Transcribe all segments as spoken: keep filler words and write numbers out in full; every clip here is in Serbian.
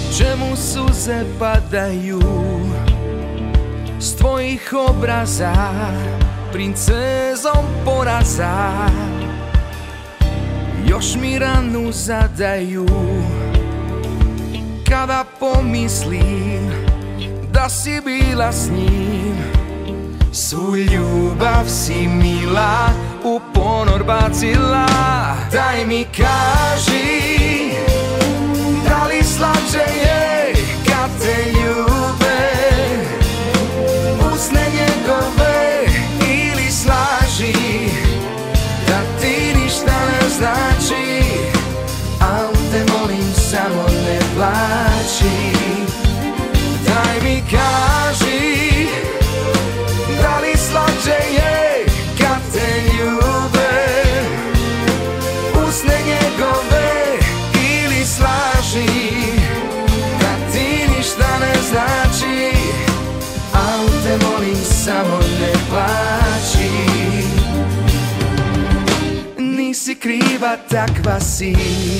Čemu suze padaju s tvojih obraza, princezom poraza? Još mi ranu zadaju kada pomislim da si bila s njim. Svu ljubav si mila u ponor bacila. Daj mi kaži, da li slađe je kad te ljube usne njegove, ili slaži da ti ništa ne znači, al te molim samo ne plači. Daj mi kaži, da li slađe je kad te ljube usne njegove, ili slaži da ti ništa ne znači, al te molim samo ne plači. Nisi kriva, takva si,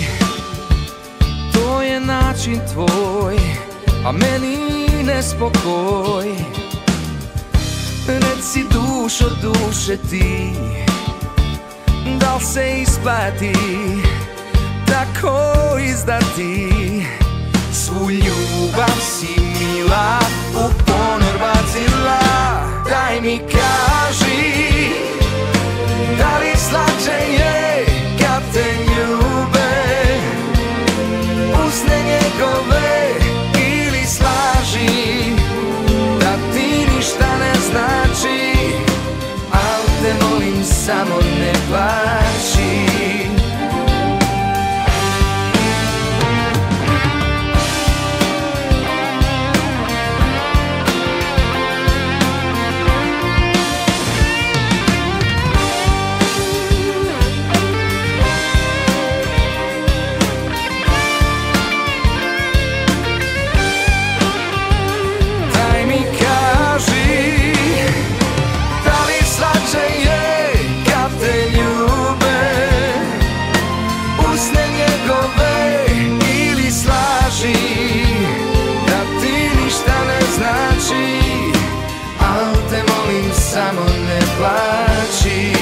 to je način tvoj, a meni nespokoj. Reci dušo duše ti, dal se isplati tako izdati? Svu ljubav si mila u ponor bacila. Daj mi kaži, da li slađe je kad te ljube usne njegove, ili slaži da ti ništa ne znači, al te molim samo ne plači. Samo ne plači.